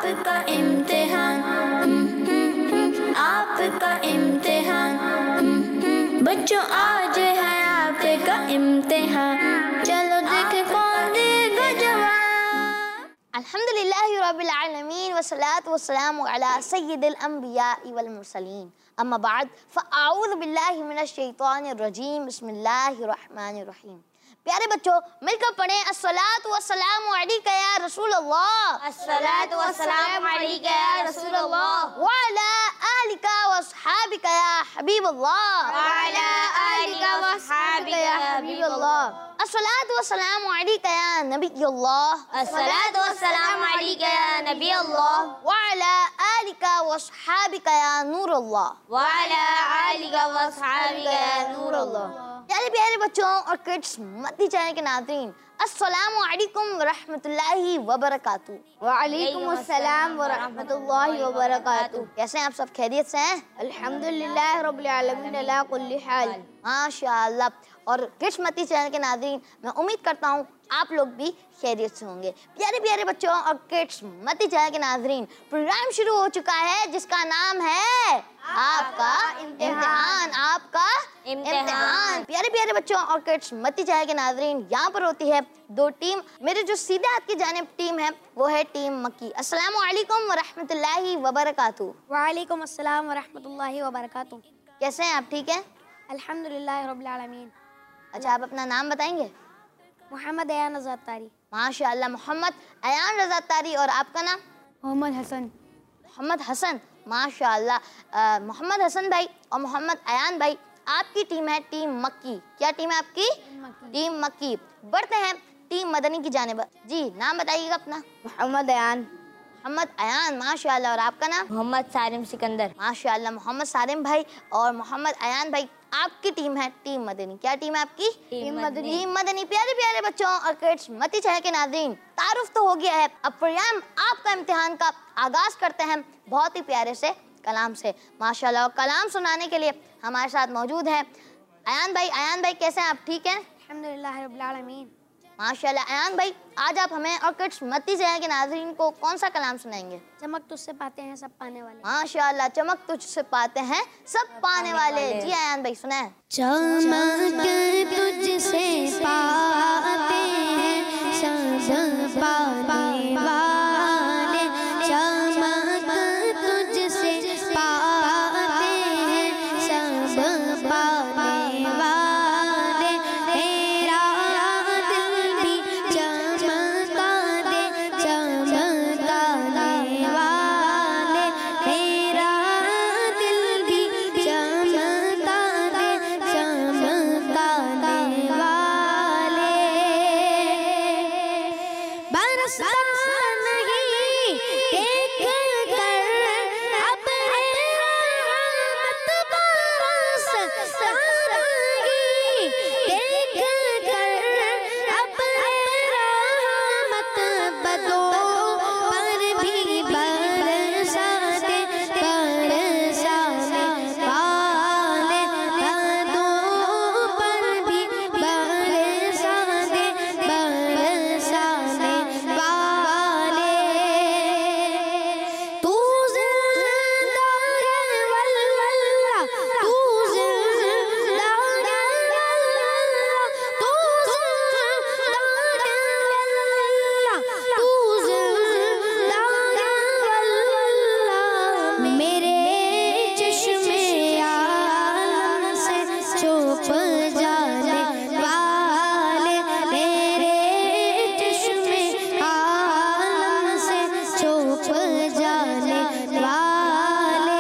आपका इम्तिहान, आपका इम्तिहान, बच्चों आज है आपका इम्तिहान, चलो देखें कौन देगा जवाब। अल्हम्दुलिल्लाहि रब्बिल आलमीन वस्सलातु वस्सलामु अला सय्यिदिल अंबियाइ वल मुरसलीन, अम्मा बाद फ़अऊज़ु बिल्लाहि मिनश शैतानिर रजीम, बिस्मिल्लाहिर रहमानिर रहीम। प्यारे बच्चों, मिलकर पढ़ें अस्सलातु वस्सलामु अलैका या रसूल अल्लाह, अस्सलातु वस्सलामु अलैका या रसूल अल्लाह, व अला आलिका व अस्हाबिका या हबीब अल्लाह, व अला आलिका व अस्हाबिका या हबीब अल्लाह। अस्सलातु वस्सलामु अलैका या नबी अल्लाह, अस्सलातु वस्सलामु अलैका या नबी अल्लाह, व अला आलिका व अस्हाबिका या नूर अल्लाह, व अला आलिका व अस्हाबिका या नूर अल्लाह। प्यारे प्यारे बच्चों और किड्स मदनी चैनल के नाज़रीन, अस्सलामु अलैकुम व रहमतुल्लाहि व बरकातुहू। वालेकुम अस्सलाम व रहमतुल्लाहि व बरकातुहू। कैसे हैं आप सब? खैरियत से हैं? अल्हम्दुलिल्लाह रब्बिल आलमीन अला कुल्ली हाल। माशाअल्लाह। और किड्स मदनी चैनल के नाज़रीन, मैं उम्मीद करता हूँ आप लोग भी खैरियत से होंगे। प्यारे प्यारे बच्चों और किड्स मदनी चैनल के नाज़रीन, प्रोग्राम शुरू हो चुका है जिसका नाम है आपका इम्तिहान, आपका इम्तिहान। प्यारे प्यारे बच्चों और किड्स मदनी चैनल के नाज़रीन, यहाँ पर होती है दो टीम। मेरे जो सीधे हाथ की जानिब टीम है वो है टीम मक्की। अस्सलामु अलैकुम व रहमतुल्लाहि व बरकातुहू। वालेकुम अस्सलाम व रहमतुल्लाहि व बरकातुहू। कैसे हैं आप? ठीक हैं? अल्हम्दुलिल्लाह रब्बिल आलमीन। अच्छा, आप अपना नाम बताएंगे? मोहम्मद अयान रज़ा तारी। माशाअल्लाह, मोहम्मद अयान रज़ा तारी। और आपका नाम? मोहम्मद हसन। मोहम्मद हसन। माशाअल्लाह, मोहम्मद हसन भाई और मोहम्मद अयान भाई, आपकी टीम है टीम मक्की। क्या टीम है आपकी? टीम मक्की। बढ़ते हैं टीम मदनी की जानिब। जी, नाम बताइएगा अपना। मोहम्मद अयान। मोहम्मद अयान, माशाअल्लाह। और आपका नाम? मोहम्मद सारिम सिकंदर। माशाअल्लाह, मोहम्मद सारिम भाई और मोहम्मद अयान भाई, आपकी टीम है टीम मदनी। क्या टीम है आपकी? टीम मदनी। टीम मदनी। प्यारे प्यारे बच्चों और किड्स मदनी चैनल के नाज़रीन, तारुफ तो हो गया है, अब प्रोग्राम आपका इम्तिहान का आगाज करते हैं बहुत ही प्यारे से कलाम से। माशाअल्लाह, और कलाम सुनाने के लिए हमारे साथ मौजूद हैं अयान भाई। अयान भाई कैसे हैं आप? ठीक हैं? अल्हम्दुलिल्लाह रब्बिल आलमीन। माशाअल्लाह। अयान भाई, आज आप हमें और किड्स मदनी चैनल के नाज़रीन को कौन सा कलाम सुनाएंगे? चमक तुझसे पाते हैं सब पाने वाले। माशाअल्लाह, चमक तुझसे पाते हैं सब पाने वाले। जी अयान भाई, सुनाएं। चमक तुझसे पाते हैं सब पाने वाले, चमक तुझसे पाते हैं सब पाने वाले, तेरा दिल भी चमका दे चमकाने वाले, तेरा दिल भी चमका दे चमकाने वाले। बरसता नहीं देख कर अब रहमत बरसता नहीं देख कर अब रहमत बदो पर भी बरसा दे बरसाने वाले, बदो पर भी बरसा दे बरसाने वाले। तू जिंदा है वल्लाह, तू जिंदा है वल्लाह, तू जिंदा है वल्लाह, तू जिंदा है वल्लाह। मेरे चश्मे आलम से छुप जाने वाले, मेरे चश्मे आलम से छुप जाने वाले।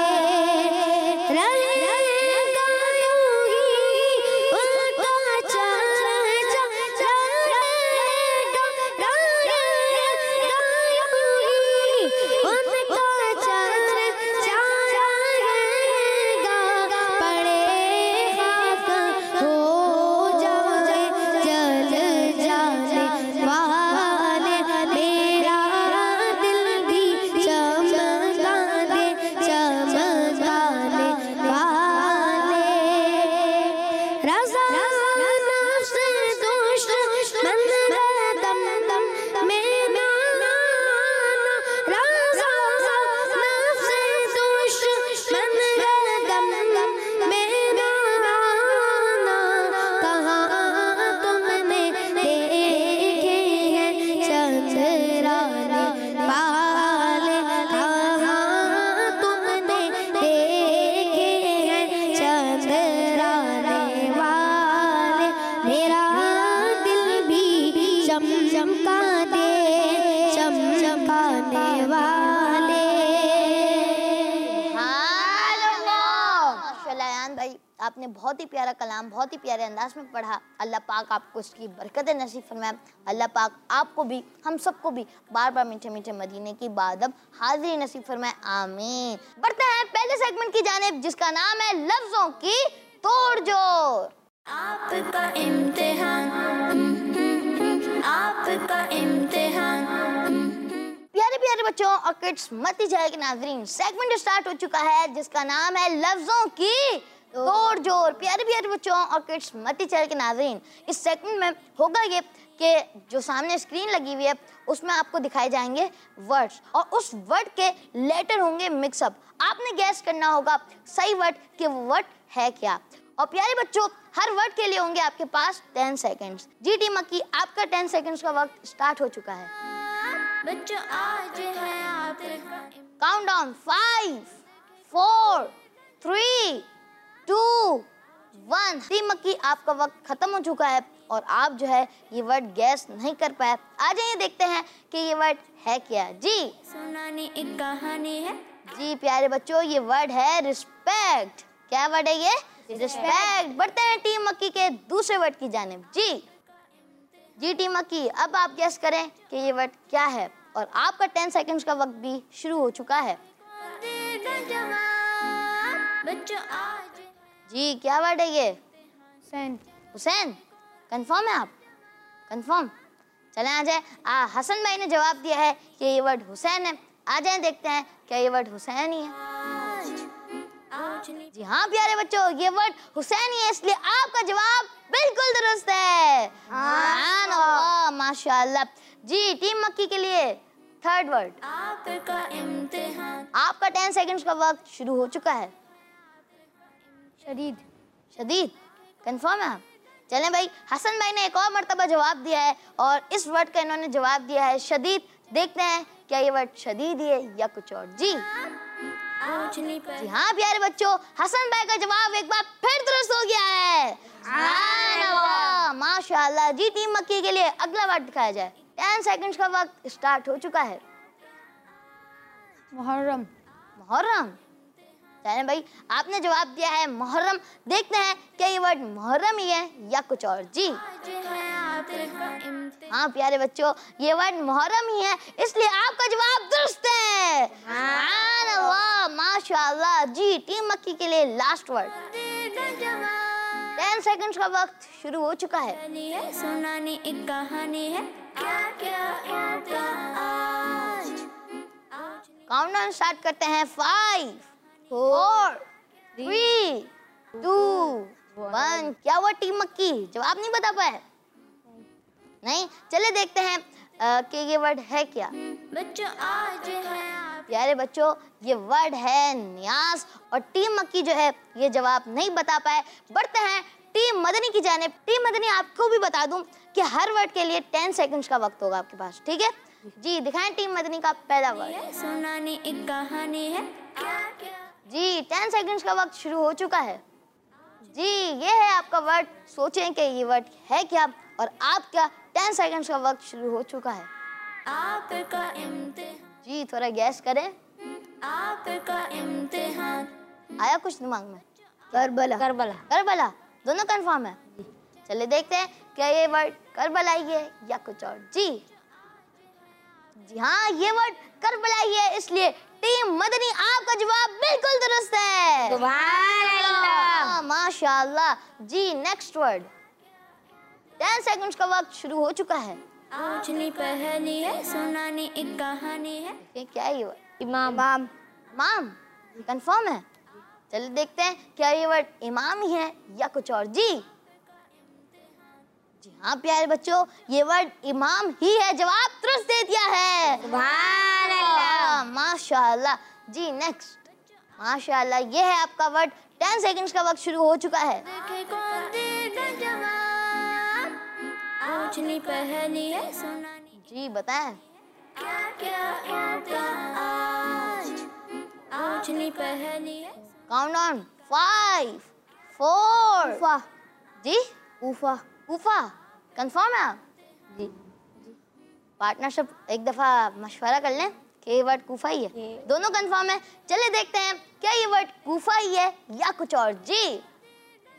रहेगा यूं ही उनका चर्चा, रहेगा यूं ही उनका चर्चा रहेगा। पड़े खाक हो जाए जल जाने वाले, मेरा दिल भी चमका आपने बहुत ही प्यारा कलाम बहुत ही प्यारे अंदाज में पढ़ा। अल्लाह पाक आपको इसकी बरकतें नसीब फरमाए। अल्लाह पाक आपको भी हम सबको भी बार बार मीठे मीठे मदीने की इबादत हाजिरी नसीब फरमाए, आमीन। बढ़ते हैं पहले सेगमेंट की जानिब जिसका नाम है लफ्जों की तोड़ जोड़। आपका इम्तिहान, आपका इम्तिहान। प्यारे प्यारे बच्चों और किड्स मती चैनल के नाज़रीन, सेगमेंट स्टार्ट हो चुका है जिसका नाम है लफ्जों की तोड़ जोड़। प्यारे प्यारे बच्चों और किड्स मती चैनल के नाज़रीन, इस सेगमेंट में होगा ये कि जो सामने स्क्रीन लगी हुई है उसमें आपको दिखाए जाएंगे वर्ड्स और उस वर्ड के लेटर होंगे मिक्सअप। आपने गैस करना होगा सही वर्ड कि वो वर्ड है क्या। और प्यारे बच्चों, हर वर्ड के लिए होंगे आपके पास 10 सेकंड्स। जी टीम मक्की, आपका 10 सेकंड्स का वक्त स्टार्ट हो चुका है। बच्चों आज है आपका काउंट डाउन 5 4 3 2 1। टीम मक्की, आपका वक्त खत्म हो चुका है और आप जो है ये वर्ड गैस नहीं कर पाए। आ जाइए देखते हैं कि ये वर्ड है क्या। जी सुनानी एक कहानी है। जी प्यारे बच्चों, ये वर्ड है रिस्पेक्ट। क्या वर्ड है ये? रिस्पेक्ट। बढ़ते हैं टीम मक्की के दूसरे वर्ड की जानिब। जी टीम मक्की, अब आप गैस करें कि ये वर्ड क्या है और आपका 10 सेकंड्स का वक्त भी शुरू हो चुका है। बच्चों आज जी क्या वर्ड है ये? हुसैन। हुसैन। कंफर्म है आप? कंफर्म? चलें आ जाए। हसन भाई ने जवाब दिया है कि ये वर्ड हुसैन है। आ जाए देखते हैं क्या ये वर्ड हुसैन ही है। जी हाँ प्यारे बच्चों, ये वर्ड हुसैन ही है, इसलिए आपका जवाब बिल्कुल दुरुस्त है। हाँ माशाल्लाह। जी टीम मक्की के लिए थर्ड वर्ड। आपका इम्तिहान। आपका 10 सेकंड्स का वक्त शुरू हो चुका है। शदीद। शदीद। कंफर्म है आप? चलें भाई, हसन भाई ने एक और मर्तबा जवाब दिया है और इस वर्ड का इन्होंने जवाब दिया है शदीद। देखते हैं क्या ये वर्ड शदीद ही है या कुछ और। जी जी हाँ प्यारे बच्चों, हसन भाई का जवाब एक बार फिर दुरुस्त हो गया है। माशाल्लाह। जी टीम मक्की के लिए अगला वर्ड दिखाया जाए। 10 सेकंड्स का वक्त स्टार्ट हो चुका है। मुहर्रम। मुहर्रम। चलें भाई, आपने जवाब दिया है मुहर्रम। देखते हैं क्या ये वर्ड मुहर्रम ही है या कुछ और। जी हाँ प्यारे बच्चों, ये वर्ड मुहर्रम ही है, इसलिए आपका जवाब दुरुस्त है। माशाल्लाह। जी टीम मक्की के लिए लास्ट वर्ड। 10 सेकंड्स का वक्त शुरू हो चुका है। सुनानी एक कहानी है। क्या क्या होगा आज। काउंटडाउन स्टार्ट करते हैं। 5 4 3 2 1। क्या हुआ टीम मक्की? जवाब नहीं बता पाए? नहीं, चले देखते हैं कि ये वर्ड है क्या। बच्चों आज है प्यारे बच्चों, ये वर्ड है न्यास और टीम मक्की जो है ये जवाब नहीं बता पाए। बढ़ते हैं टीम मदनी की जानिब। टीम मदनी, आपको भी बता दूं कि हर वर्ड के लिए 10 सेकंड्स का वक्त होगा आपके पास, ठीक है? जी दिखाएं टीम मदनी का पहला वर्ड। सुनानी एक कहानी है। क्या क्या। जी 10 सेकंड्स का वक्त शुरू हो चुका है। जी ये है आपका वर्ड। सोचें कि ये वर्ड है क्या और आपका 10 सेकंड्स का वक्त शुरू हो चुका है। आपका इम्तिहान। जी थोड़ा गैस करें। आपका इम्तिहान। आया कुछ दिमाग में? करबला। करबला। करबला। दोनों कंफर्म है? चलिए देखते हैं क्या ये वर्ड करबला ही है या कुछ और। जी हाँ, ये वर्ड करबला ही है, इसलिए टीम मदनी आपका जवाब बिल्कुल दुरुस्त है। सुभान अल्लाह। माशाल्लाह। जी नेक्स्ट वर्ड। 10 सेकंड्स का वक्त शुरू हो चुका है। पूछनी पहली है। सुनानी एक कहानी है। ये क्या है ये वर्ड? इमाम। इमाम। कंफर्म है? चलिए देखते हैं क्या ये वर्ड इमाम ही है या कुछ और। जी हाँ प्यारे बच्चों, ये वर्ड इमाम ही है। जवाब दुरुस्त दे दिया है। सुभान अल्लाह। माशाल्लाह। जी नेक्स्ट। माशाल्लाह, ये है आपका वर्ड। 10 सेकंड्स का वक्त शुरू हो चुका है। देखे कौन देगा जवाब। पूछनी पहली है। सुनानी। जी बताएं। क्या क्या होगा आज। पूछनी पहली है। काउंटडाउन 5 4। उफा। जी उफा। कूफा। कंफर्म है आप? जी। पार्टनरशिप एक दफा मशवरा कर लें कि ये वर्ड कूफा ही है। दोनों कंफर्म है? चलिए देखते हैं क्या ये वर्ड कूफा ही है या कुछ और। जी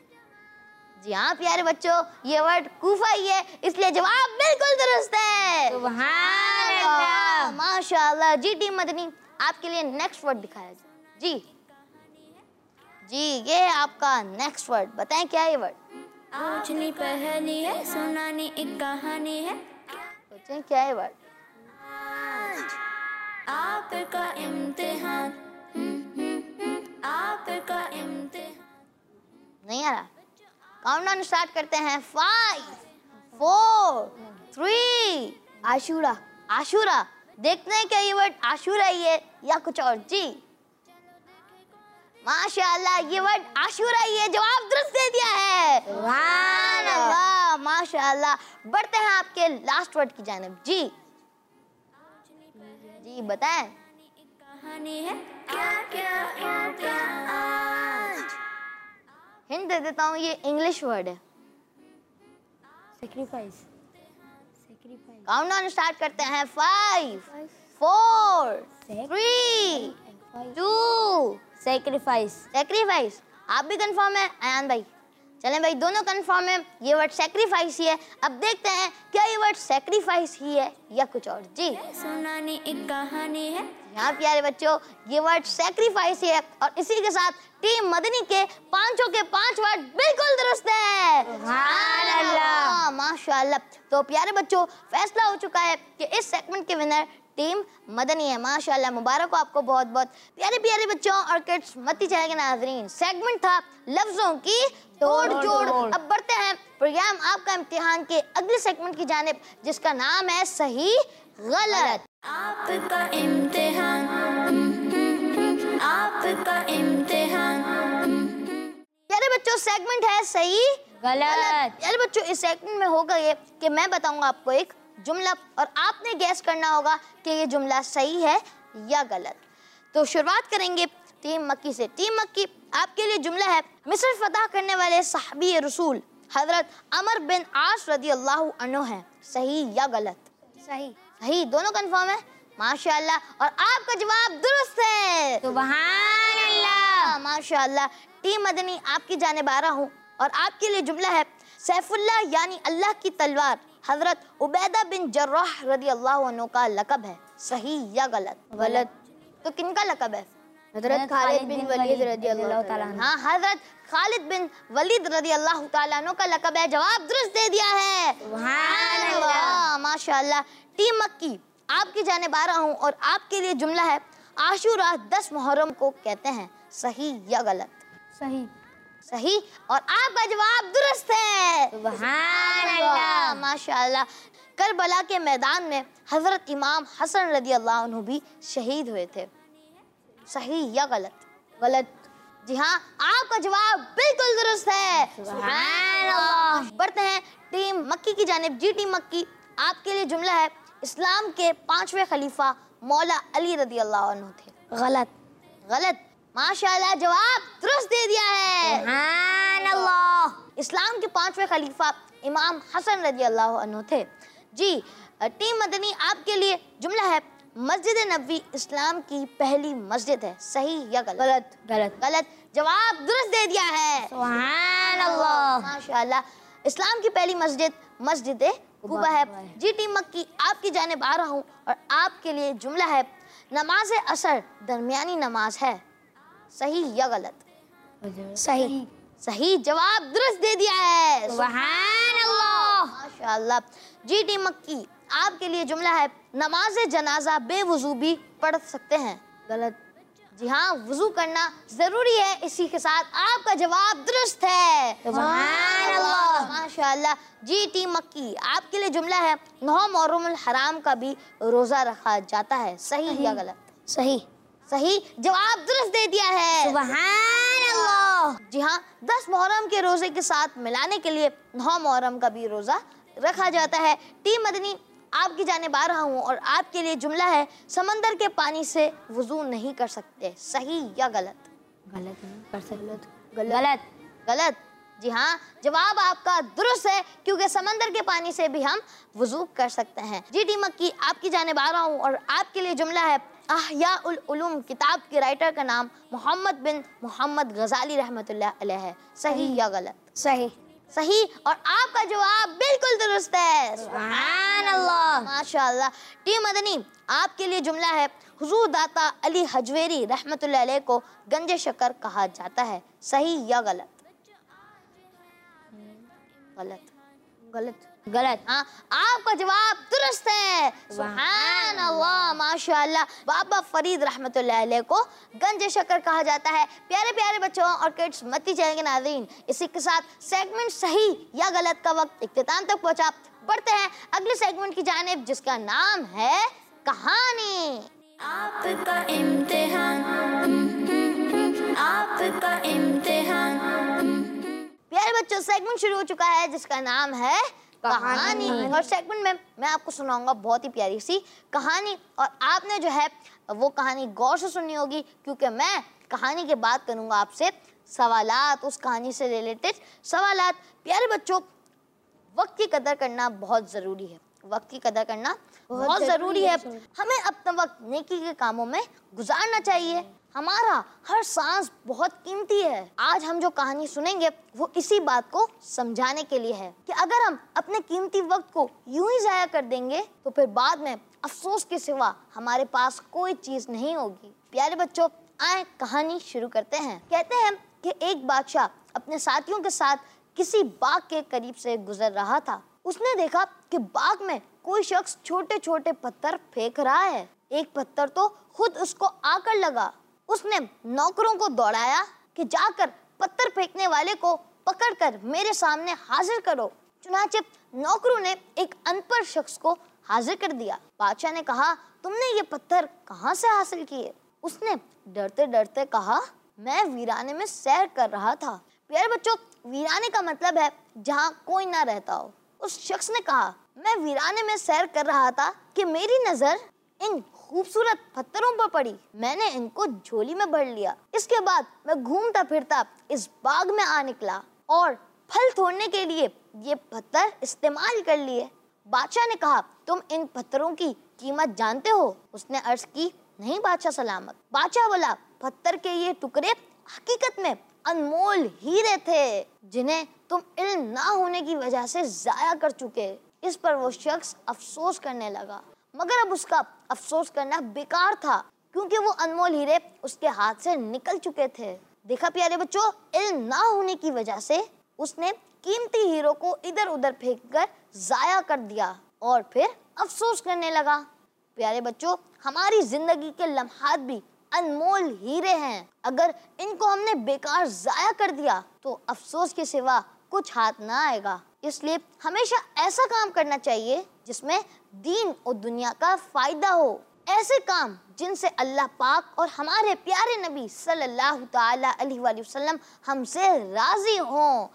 जी हाँ प्यारे बच्चों, ये वर्ड कूफा ही है, इसलिए जवाब बिल्कुल दुरुस्त है। सुभान अल्लाह। माशाल्लाह। जी टीम मदनी, आपके लिए नेक्स्ट वर्ड दिखाया जाए। जी जी, ये है आपका नेक्स्ट वर्ड। बताएं क्या है ये वर्ड? पूछनी पहेली है, सुनानी एक कहानी है। सोचें क्या है वर्ड? आपका इम्तिहान, आपका इम्तिहान। नहीं आ रहा? काउंटडाउन स्टार्ट करते हैं। 5 4 3। आशूरा। आशूरा, देखते हैं क्या ये वर्ड आशूरा ही है या कुछ और। जी माशाल्लाह, ये वर्ड आशूरा ही है, जवाब दुरुस्त दे दिया है। सुभान अल्लाह, माशाल्लाह। बढ़ते हैं आपके लास्ट वर्ड की जानिब। जी जी बताएं। कहानी है क्या क्या इम्तिहान। हिंट दे देता हूँ, ये इंग्लिश वर्ड है। सेक्रीफाइस। काउंटडाउन स्टार्ट करते हैं। 5 4 3 2। सेक्रीफाइस। सेक्रीफाइस, आप भी कंफर्म है अयान भाई? चलें भाई, दोनों कंफर्म है, ये वर्ड सेक्रीफाइस ही है। अब देखते हैं क्या ये वर्ड सेक्रीफाइस ही है या कुछ और। जी सुनानी एक कहानी है। यहाँ प्यारे बच्चों, ये वर्ड सेक्रीफाइस ही है और इसी के साथ टीम मदनी के 5 के 5 वर्ड बिल्कुल दुरुस्त है। सुभान अल्लाह। माशाल्लाह। तो प्यारे बच्चों, फैसला हो चुका है कि इस सेगमेंट के विनर टीम मदनी है। माशाल्लाह, मुबारक हो आपको बहुत बहुत। प्यारे प्यारे बच्चों और किड्स मती चैनल के नाज़रीन, सेगमेंट था लफ्जों की तोड़ जोड़। अब बढ़ते हैं प्रोग्राम आपका इम्तिहान के अगले सेगमेंट की जानिब, जिसका नाम है सही गलत। आपका इम्तिहान, आपका इम्तिहान। प्यारे बच्चों, सेगमेंट है सही गलत। प्यारे बच्चों, इस सेगमेंट में होगा ये कि मैं बताऊंगा आपको एक जुमला और आपने गैस करना होगा कि ये जुमला सही है या गलत। तो शुरुआत करेंगे टीम मक्की से। टीम मक्की, आपके लिए जुमला है, मिस्र फतह करने वाले सहाबी रसूल हजरत अमर बिन आस रदी अल्लाह अन्हु हैं। सही या गलत? सही। सही, दोनों कंफर्म है। माशाल्लाह, और आपका जवाब दुरुस्त है। सुभान अल्लाह। माशाल्लाह। टीम मदनी, आपकी जानिब आ रहा हूँ और आपके लिए जुमला है, सैफुल्लाह यानी अल्लाह की तलवार हजरत उबैदा बिन जर्राह रदी अल्लाह अन्हु का लक़ब है। सही या गलत? गलत। तो किनका लक़ब है? हजरत खालिद बिन वलीद रज़ी अल्लाह तआला अन्हु। हाँ, हजरत खालिद बिन वलीद रदी अल्लाह तआला अन्हु का लक़ब है। जवाब दुरुस्त दे दिया है। सुभान अल्लाह। माशाल्लाह। टीम मक्की, आपकी जानिब आ रहा हूँ और आपके लिए जुमला है, आशूरा 10 मुहर्रम को कहते हैं। सही या गलत? सही। सही, और आपका जवाब दुरुस्त है। सुभान अल्लाह। माशाल्लाह। करबला के मैदान में हजरत इमाम हसन रदी अल्लाह अन्हु भी शहीद हुए थे। सही या गलत? गलत। जी हाँ, आपका जवाब बिल्कुल दुरुस्त है। सुभान अल्लाह। बढ़ते हैं टीम मक्की की जानिब। जी टीम मक्की, आपके लिए जुमला है, इस्लाम के 5वें खलीफा मौला अली रदी अल्लाह अन्हु थे। गलत। गलत। माशाल्लाह, जवाब दुरुस्त दे दिया है। सुभान अल्लाह। इस्लाम के 5वें खलीफा इमाम हसन रजी अल्लाह अन्हु थे। जी टीम मदनी, आपके लिए जुमला है, मस्जिद नबवी इस्लाम की पहली मस्जिद है। सही या गलत? गलत। गलत। गलत। जवाब दुरुस्त दे दिया है। सुभान अल्लाह। माशाल्लाह। इस्लाम की पहली मस्जिद मस्जिद कुबा है। जी टीम मक्की, आपकी जानिब आ रहा हूँ और आपके लिए जुमला है, नमाज असर दरमियानी नमाज है। सही या गलत? सही। सही, जवाब दुरुस्त दे दिया है। सुभान अल्लाह। माशाल्लाह। जी टीम मक्की, आपके लिए जुमला है, नमाज जनाजा बेवुजू भी पढ़ सकते हैं। गलत। जी हाँ, वुजू करना जरूरी है। इसी के साथ आपका जवाब दुरुस्त है। सुभान अल्लाह। माशाल्लाह। जी टीम मक्की, आपके लिए जुमला है, 9 मुहर्रम हराम का भी रोजा रखा जाता है। सही या गलत? सही। सही, जवाब दुरुस्त दे दिया है। सुभान अल्लाह। जी हाँ, 10 मुहर्रम के रोजे के साथ मिलाने के लिए 9 मुहर्रम का भी रोजा रखा जाता है। टीम मदनी, आपकी जानिब आ रहा हूँ और आपके लिए जुमला है, समंदर के पानी से वुजू नहीं कर सकते। सही या गलत? गलत नहीं कर सकते। गलत। गलत। जी हाँ, जवाब आपका दुरुस्त है, क्योंकि समंदर के पानी से भी हम वुजू कर सकते हैं। जी टी मक्की, आपकी जानिब आ रहा हूँ और आपके लिए जुमला है, अहया उल उलूम किताब के राइटर का नाम मोहम्मद बिन मोहम्मद गजाली रहमतुल्लाह अलैह है। सही या गलत? सही। सही और आपका जवाब बिल्कुल दुरुस्त है। सुभान अल्लाह, माशाअल्लाह। टीम मदनी, आपके लिए जुमला है, हुजूर दाता अली हजवेरी रहमतुल्लाह अलैह को गंजे शक्कर कहा जाता है, सही या गलत? गलत। गलत। गलत। हाँ, आपका जवाब दुरुस्त है। सुभान अल्लाह, माशाअल्लाह। बाबा फरीद रहमतुल्लाह अलैह को गंजे शक्कर कहा जाता है। प्यारे प्यारे बच्चों और किड्स मत्ती चैनल के नाज़रीन, इसी के साथ सेगमेंट सही या गलत का वक्त इख्तिताम तक पहुंचा। बढ़ते हैं अगले सेगमेंट की जानिब, जिसका नाम है कहानी। आपका इम्तिहान, आपका इम्तिहान। प्यारे बच्चों, सेगमेंट शुरू हो चुका है जिसका नाम है कहानी। और सेगमेंट में मैं आपको सुनाऊंगा बहुत ही प्यारी सी कहानी, और आपने जो है वो कहानी गौर से सुननी होगी, क्योंकि मैं कहानी के बाद करूंगा आपसे सवालात, उस कहानी से रिलेटेड सवालात। प्यारे बच्चों, वक्त की कदर करना बहुत ज़रूरी है। वक्त की कदर करना बहुत ज़रूरी है। हमें अपना वक्त नेकी के कामों में गुजारना चाहिए। हमारा हर सांस बहुत कीमती है। आज हम जो कहानी सुनेंगे वो इसी बात को समझाने के लिए है कि अगर हम अपने कीमती वक्त को यूं ही जाया कर देंगे तो फिर बाद में अफसोस के सिवा हमारे पास कोई चीज नहीं होगी। प्यारे बच्चों, आए कहानी शुरू करते हैं। कहते हैं कि एक बादशाह अपने साथियों के साथ किसी बाग के करीब से गुजर रहा था। उसने देखा कि बाग में कोई शख्स छोटे छोटे पत्थर फेंक रहा है। एक पत्थर तो खुद उसको आकर लगा। उसने नौकरों को दौड़ाया कि जाकर पत्थर फेंकने वाले को पकड़कर मेरे सामने हाजिर करो। चुनाचे नौकरों ने एक अनपढ़ शख्स को हाजिर कर दिया। बादशाह ने कहा, तुमने ये पत्थर कहाँ से हासिल किए? उसने डरते डरते कहा, मैं वीराने में सैर कर रहा था। प्यारे बच्चों, वीराने का मतलब है जहाँ कोई ना रहता हो। उस शख्स ने कहा, मैं वीराने में सैर कर रहा था कि मेरी नजर इन खूबसूरत पत्थरों पर पड़ी। मैंने इनको झोली में भर लिया। इसके बाद मैं घूमता फिरता इस बाग में आ निकला और फल तोड़ने के लिए ये पत्थर इस्तेमाल कर लिए। बादशाह ने कहा, तुम इन पत्थरों की कीमत जानते हो? उसने अर्ज की, नहीं बादशाह सलामत। बादशाह बोला, पत्थर के ये टुकड़े हकीकत में अनमोल हीरे थे, जिन्हें तुम इल्म ना होने की वजह से जाया कर चुके। इस पर वो शख्स अफसोस करने लगा, मगर अब उसका अफसोस करना बेकार था, क्योंकि वो अनमोल हीरे उसके हाथ से निकल चुके थे। देखा प्यारे बच्चों, इल्म ना होने की वजह से उसने कीमती हीरो को इधर उधर फेंककर जाया कर दिया और फिर अफसोस करने लगा। प्यारे बच्चों, हमारी जिंदगी के लम्हात भी अनमोल हीरे हैं। अगर इनको हमने बेकार जाया कर दिया तो अफसोस के सिवा कुछ हाथ ना आएगा। इसलिए हमेशा ऐसा काम करना चाहिए जिसमें दीन और दुनिया का फायदा हो। ऐसे काम जिनसे अल्लाह पाक और हमारे प्यारे नबी सल्लल्लाहु ताला अलैहि वसल्लम हमसे राजी हों।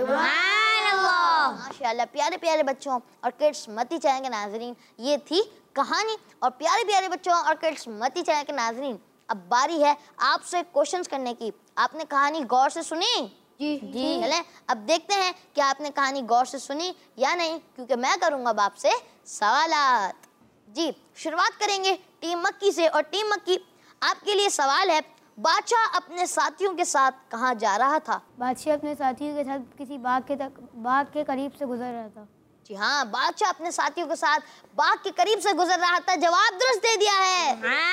सुभान अल्लाह, माशाअल्लाह। प्यारे प्यारे बच्चों और किड्स मत्ती चैनल के नाज़रीन, ये थी कहानी। और प्यारे प्यारे बच्चों और किड्स मत्ती चैनल के नाज़रीन, अब बारी है आपसे क्वेश्चंस करने की। आपने कहानी गौर से सुनी? जी। चलें अब देखते हैं कि आपने कहानी गौर से सुनी या नहीं, क्योंकि मैं करूंगा अब आपसे सवालात। जी, शुरुआत करेंगे टीम मक्की से। और टीम मक्की, आपके लिए सवाल है, बादशाह अपने साथियों के साथ कहाँ जा रहा था? बादशाह अपने साथियों के साथ किसी बाग के करीब से गुजर रहा था। जी हाँ, बादशाह अपने साथियों के साथ बाग के करीब से गुजर रहा था। जवाब दुरुस्त दे दिया है।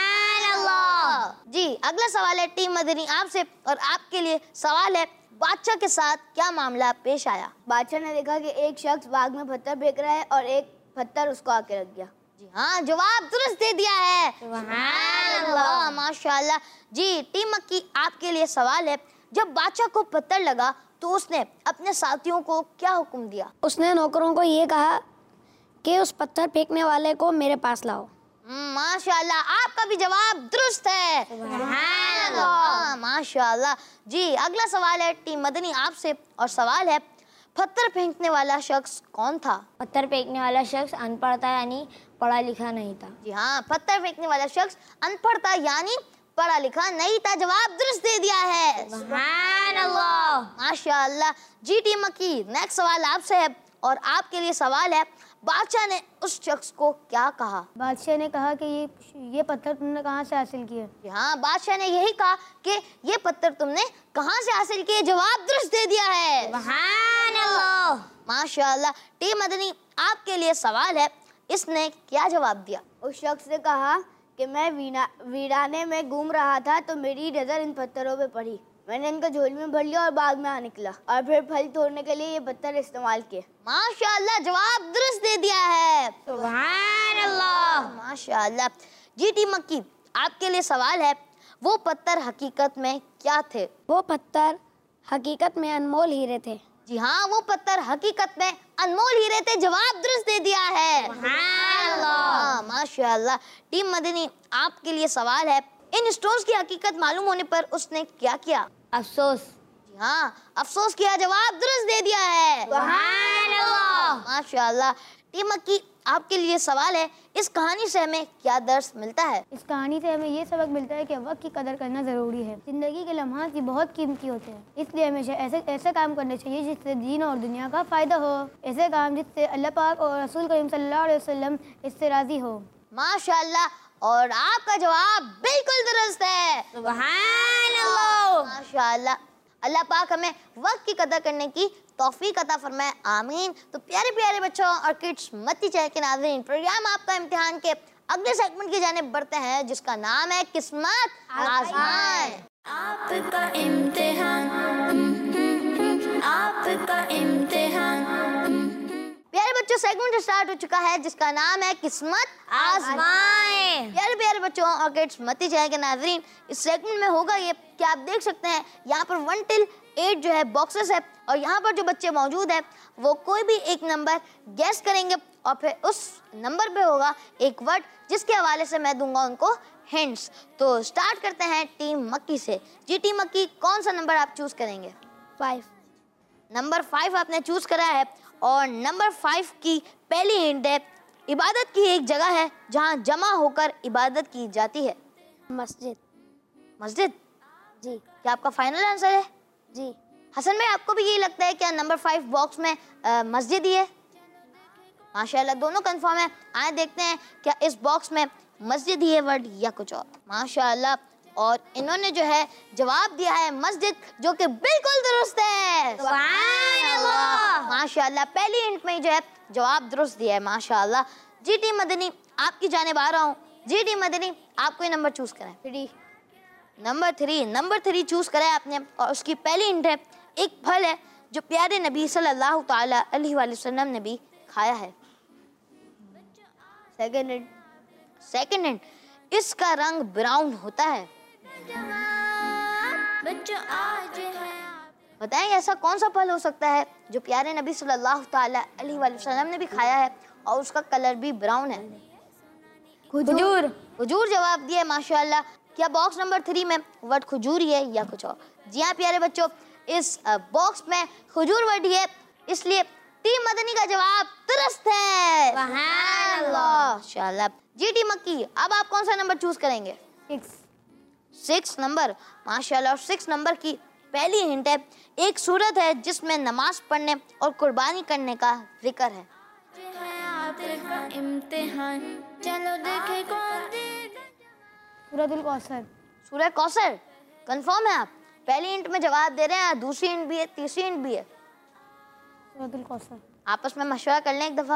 जी, अगला सवाल है टीम मदनी आपसे, और आपके लिए सवाल है, बादशाह के साथ क्या मामला पेश आया? बादशाह ने देखा कि एक शख्स बाग में पत्थर फेंक रहा है और एक पत्थर उसको आके रख गया। जी हाँ, जवाब दुरुस्त दे दिया है। सुभान अल्लाह, माशाअल्लाह। जी, टीम मक्की, आपके लिए सवाल है, जब बादशाह को पत्थर लगा तो उसने अपने साथियों को क्या हुक्म दिया? उसने नौकरों को ये कहा कि उस पत्थर फेंकने वाले को मेरे पास लाओ। माशाअल्लाह, आपका भी जवाब दुरुस्त है। सुभान अल्लाह, माशाअल्लाह। जी, अगला सवाल है टीम मदनी आपसे, और सवाल है, पत्थर फेंकने वाला शख्स कौन था? पत्थर फेंकने वाला शख्स अनपढ़ था, यानी पढ़ा लिखा नहीं था। जी हाँ, पत्थर फेंकने वाला शख्स अनपढ़ था, यानी पढ़ा लिखा नहीं था। जवाब दुरुस्त दे दिया है। सुभान अल्लाह, माशाअल्लाह। जी टीम मक्की, नेक्स्ट सवाल आपसे है, और आपके लिए सवाल है, बादशाह ने उस शख्स को क्या कहा? बादशाह ने कहा कि ये पत्थर तुमने कहाँ से हासिल किए? हाँ, बादशाह ने यही कहा कि ये पत्थर तुमने कहाँ से हासिल किए। जवाब दुरुस्त दे दिया है। सुभान माशाल्लाह। टीम मदनी, आपके लिए सवाल है, इसने क्या जवाब दिया? उस शख्स ने कहा कि मैं वीराने में घूम रहा था तो मेरी नज़र इन पत्थरों पे पड़ी। मैंने इनको झोले में भर लिया और बाग में आ निकला और फिर फल तोड़ने के लिए ये पत्थर इस्तेमाल किए। माशाल्लाह, जवाब दुरुस्त दे दिया है। सुभान अल्लाह। माशाल्लाह। जी टीम मक्की, आपके लिए सवाल है, वो पत्थर हकीकत में क्या थे? वो पत्थर हकीकत में अनमोल हीरे थे। जी हाँ, वो पत्थर हकीकत में अनमोल हीरे थे। जवाब दुरुस्त दे दिया है। माशाल्लाह। टीम मदनी, आपके लिए सवाल है, इन स्टोन्स की हकीकत मालूम होने पर उसने क्या किया? अफसोस। जी हाँ, अफसोस किया। जवाब दुरुस्त दे दिया है। माशाल्लाह। टीम मक्की, आपके लिए सवाल है, इस कहानी से हमें क्या दर्स मिलता है? इस कहानी से हमें ये सबक मिलता है कि वक्त की कदर करना ज़रूरी है। ज़िंदगी के लम्हात ही बहुत कीमती होते हैं, इसलिए हमेशा ऐसे काम करने चाहिए जिससे दीन और दुनिया का फ़ायदा हो। ऐसे काम जिससे अल्लाह पाक और रसूल करीम सल्लल्लाहु अलैहि वसल्लम इससे राज़ी हो। माशाल्लाह। और आपका जवाब बिल्कुल दुरुस्त है। सुभान अल्लाह। माशाल्लाह। अल्लाह पाक हमें वक्त की कदर करने की तौफीक अता फरमाए, आमीन। तो प्यारे प्यारे बच्चों और किड्स मत्ती चैनल के नाज़रीन, प्रोग्राम आपका इम्तिहान के अगले सेगमेंट की जानिब बढ़ते हैं, जिसका नाम है किस्मत आज़माएं। आपका इम्तिहान, आपका इम्तिहान। प्यारे बच्चों, सेगमेंट स्टार्ट हो चुका है जिसका नाम है किस्मत आज़माएं। प्यारे प्यारे बच्चों और किड्स मत्ती चैनल के नाज़रीन, इस सेगमेंट में होगा ये कि आप देख सकते हैं यहाँ पर 1 till 8 जो है बॉक्सेस है, और यहाँ पर जो बच्चे मौजूद हैं वो कोई भी एक नंबर गैस करेंगे और फिर उस नंबर पे होगा एक वर्ड जिसके हवाले से मैं दूंगा उनको हिंट्स। तो स्टार्ट करते हैं टीम मक्की से। जी टीम मक्की, कौन सा नंबर आप चूज करेंगे? 5। नंबर 5 आपने चूज करा है, और नंबर 5 की पहली हिंट है, इबादत की एक जगह है जहाँ जमा होकर इबादत की जाती है। मस्जिद। मस्जिद? जी। क्या आपका फाइनल आंसर है? जी। हसन भाई, आपको भी यही लगता है क्या नंबर 5 बॉक्स में मस्जिद ही है? माशाल्लाह, दोनों कंफर्म है। आए देखते हैं क्या इस बॉक्स में मस्जिद ही है वर्ड या कुछ और। माशाल्लाह, और इन्होंने जो है जवाब दिया है मस्जिद, जो कि बिल्कुल दुरुस्त है। माशाल्लाह, पहली हिंट में ही जो है जवाब दुरुस्त दिया है। माशाल्लाह। जी टीम मदनी, आपकी जानिब आ रहा हूँ। जी टीम मदनी, आपको ये नंबर चूज करें। 3। नंबर 3 चूज करा है आपने, और उसकी पहली हिंट है, एक फल है जो प्यारे नबी सल्लल्लाहु ताला अलैहि वसल्लम ने भी खाया है। सेकंड हिंट, इसका रंग ब्राउन होता है। बच्चों आज है बताएं ऐसा कौन सा फल हो सकता है जो प्यारे नबी सल्लल्लाहु ताला अलैहि वसल्लम ने भी खाया है और उसका कलर भी ब्राउन है? खजूर। खजूर जवाब दिया। माशाल्लाह। क्या बॉक्स नंबर 3 में वर्ड खजूर ही है या कुछ और? जी हाँ प्यारे बच्चों, इस बॉक्स में खजूर वर्ड ही है, इसलिए टीम मदनी का जवाब दुरुस्त है। माशाल्लाह। जी टीम मक्की, अब आप कौन सा नंबर चूज करेंगे? 6 नंबर। माशाल्लाह। और 6 नंबर की पहली हिंट है, एक सूरत है जिसमें नमाज पढ़ने और कुर्बानी करने का जिक्र है। आपका इम्तिहान, चलो देखे कौन दे। सूरतुल कौसर। सूरह कौसर? कंफर्म है आप? पहली हिंट में जवाब दे रहे हैं, दूसरी हिंट भी है, तीसरी हिंट भी है। सूरतुल कौसर। आपस में मशवरा कर लें एक दफा।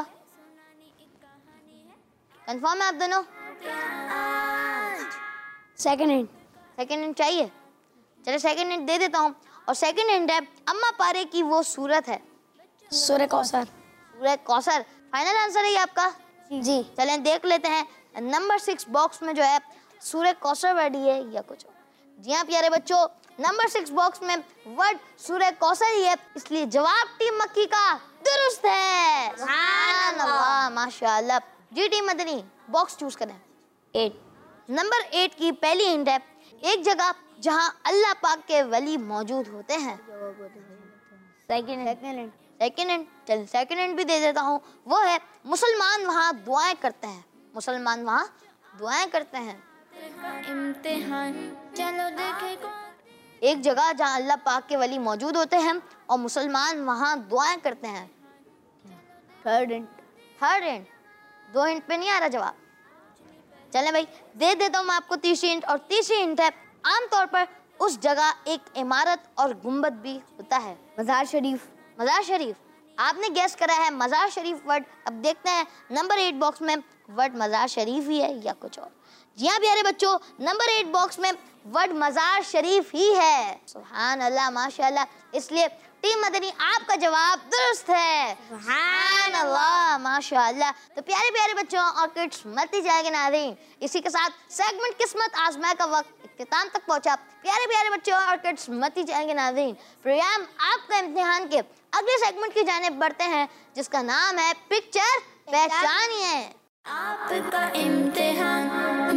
कंफर्म है आप दोनों? सेकंड हिंट चाहिए? चलिए सेकंड हिंट दे देता हूँ, और सेकंड हिंट है, अम्मा पारे की वो सूरत है। सूरह कौसर। सूरह कौसर फाइनल आंसर है ये आपका? जी। चलें देख लेते हैं नंबर 6 बॉक्स में जो है सूरह कौसर वर्ड ही है या कुछ और। जी हाँ प्यारे बच्चों, नंबर 6 बॉक्स में वर्ड सूरह कौसर ही है, इसलिए जवाब टीम मक्की का दुरुस्त है। सुभान अल्लाह। माशाल्लाह। जी टीम मदनी, बॉक्स चूज करें। 8। नंबर 8 की पहली हिंट है, एक जगह जहाँ अल्लाह पाक के वली मौजूद होते हैं। सेकंड सेकंड हिंट भी दे देता हूँ, वो है मुसलमान वहाँ दुआएं करते हैं। मुसलमान वहाँ दुआएं करते हैं। इम्तिहान, चलो देखे कौन। एक जगह जहाँ अल्लाह पाक के वली मौजूद होते हैं और मुसलमान वहाँ दुआएं करते हैं। Third hint. 2 हिंट पे नहीं आ रहा जवाब। चलें भाई, दे देता हूँ मैं आपको तीसरी हिंट, और तीसरी हिंट है, आमतौर पर उस जगह एक इमारत और गुंबद भी होता है। मज़ार शरीफ। मज़ार शरीफ। आपने गैस करा है मज़ार शरीफ वर्ड। अब देखते हैं नंबर 8 बॉक्स में वर्ड मज़ार शरीफ ही है या कुछ और। जी हाँ प्यारे बच्चों, नंबर 8 बॉक्स में वर्ड मज़ार शरीफ ही है। सुभान अल्लाह, माशाअल्लाह। इसलिए टीम मदनी आपका जवाब दुरुस्त है। सुभान अल्लाह, माशाअल्लाह। तो प्यारे प्यारे बच्चों और किड्स मती जाएंगे नाज़रीन, इसी के साथ सेगमेंट किस्मत आजमा का वक्त इख्तिताम तक पहुंचा। प्यारे प्यारे बच्चों और किड्स मती जाएंगे नाज़रीन, प्रोग्राम आपका इम्तिहान के अगले सेगमेंट की जानिब बढ़ते हैं, जिसका नाम है पिक्चर पहचानिए। आपका इम्तिहान,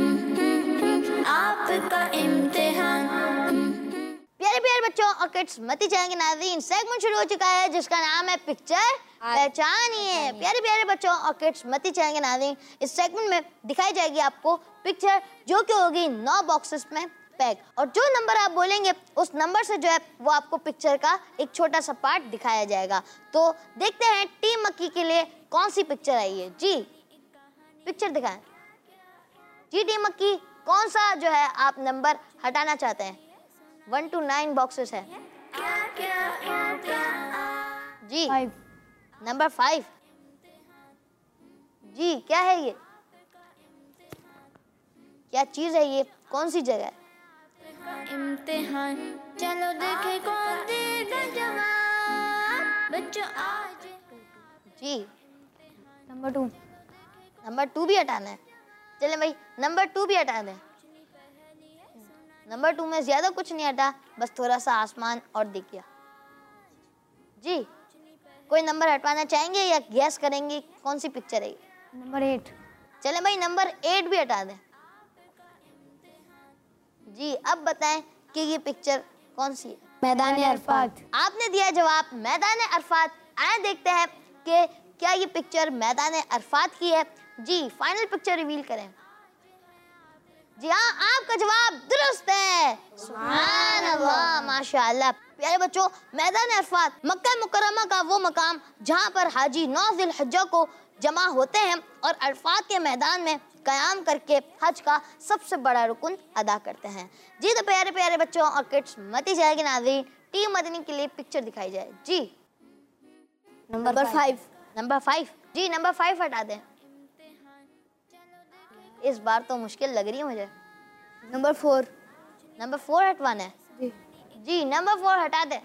आपका इम्तिहान। प्यारे प्यारे बच्चों और किड्स मती जाएंगे नाज़रीन, सेगमेंट शुरू हो चुका है जिसका नाम है पिक्चर पहचानिए। प्यारे प्यारे बच्चों और किड्स मती जाएंगे नाज़रीन, इस सेगमेंट में दिखाई जाएगी आपको पिक्चर, जो कि होगी 9 बॉक्सेस में पैक, और जो नंबर आप बोलेंगे उस नंबर से जो है वो आपको पिक्चर का एक छोटा सा पार्ट दिखाया जाएगा। तो देखते हैं टीम मक्की के लिए कौन सी पिक्चर आई है। जी पिक्चर दिखाएं। जी टीम मक्की, कौन सा जो है आप नंबर हटाना चाहते हैं? 1 to 9 बॉक्सेस है जी। 5। नंबर 5। जी क्या है ये, क्या चीज है ये, कौन सी जगह है? इम्तिहान, चलो देखे कौन देगा जवाब बच्चों आज। जी नंबर 2। नंबर 2 भी हटाना है। चले भाई नंबर 2 भी हटा दें। नंबर 2 में ज्यादा कुछ नहीं हटा, बस थोड़ा सा आसमान और दिख गया। जी कोई नंबर हटवाना चाहेंगे या गैस करेंगे कौन सी पिक्चर है? नंबर 8। चले भाई नंबर 8 भी हटा दें। जी अब बताएं कि ये पिक्चर कौन सी है? मैदान अरफात। आपने दिया जवाब मैदान अरफात। आए देखते हैं कि क्या ये पिक्चर मैदान अरफात की है। जी फाइनल पिक्चर रिवील करें। जी हाँ, आपका जवाब दुरुस्त है। सुभान अल्लाह, माशाअल्लाह। प्यारे बच्चों, मैदान अरफात मक्का मुकर्रमा का वो मकाम जहाँ पर हाजी 9 ज़िलहिज्जा को जमा होते हैं और अरफात के मैदान में कयाम करके हज का सबसे बड़ा रुकन अदा करते हैं। जी तो प्यारे प्यारे बच्चों और किड्स मती जाएगी नाज़रीन, टीम मदनी के लिए पिक्चर दिखाई जाए। जी नंबर 5। नंबर 5। जी नंबर 5 हटा दें। इस बार तो मुश्किल लग रही है मुझे। नंबर 4। नंबर 4 हटवाना है। जी। जी नंबर 4 हटा दें।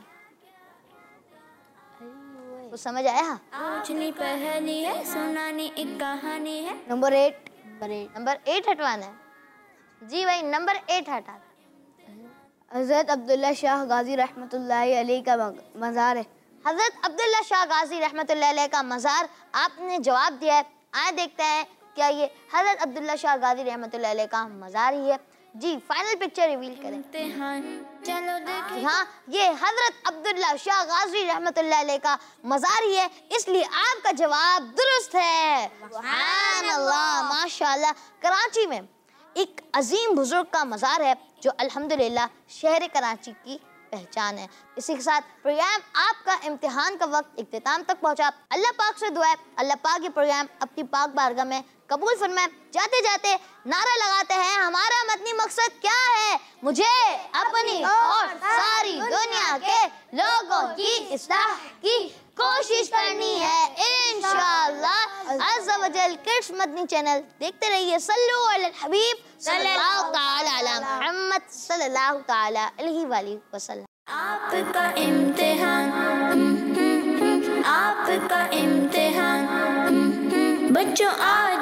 कुछ समझ आया? पूछनी पहली है, सुनानी एक कहानी है। नंबर 8। नंबर 8 हटवाना है। जी भाई नंबर 8 हटा दें। हज़रत अब्दुल्ला शाह गाजी रहमतुल्लाहि अलैह का मज़ार है। हज़रत अब्दुल्ला शाह गाजी रहमतुल्लाहि अलैह का मज़ार आपने जवाब दिया है। आए देखते हैं क्या ये हज़रत अब्दुल्ला शाह गाजी रहमतुल्लाहि अलैह का मज़ार ही है। जी फाइनल पिक्चर रिवील करें। इम्तिहान, चलो देखे। हाँ, ये हज़रत अब्दुल्ला शाह गाजी रहमतुल्लाहि अलैह का मज़ार ही है, इसलिए आपका जवाब दुरुस्त है। सुभान अल्लाह, माशाअल्लाह। कराची में एक अजीम बुजुर्ग का मज़ार है जो अल्हम्दुलिल्लाह शहर कराची की पहचान है। इसी के साथ प्रोग्राम आपका इम्तिहान का वक्त इख्तिताम तक पहुंचा। अल्लाह पाक से दुआ है अल्लाह पाक ये प्रोग्राम अपनी पाक बारगाह में कबूल फरमाए। जाते जाते नारा लगाते हैं, हमारा मदनी मकसद क्या है? मुझे अपनी और सारी दुनिया के लोगों की इस्लाह की कोशिश करनी है इंशाअल्लाह अज़्ज़ा वजल। किड्स मदनी चैनल देखते रहिए। सल्लु अलल हबीब सल्लल्लाहु तआला अला मुहम्मद सल्लल्लाहु तआला अलैहि वसल्लम। आपका इम्तिहान, आपका इम्तिहान बच्चों आज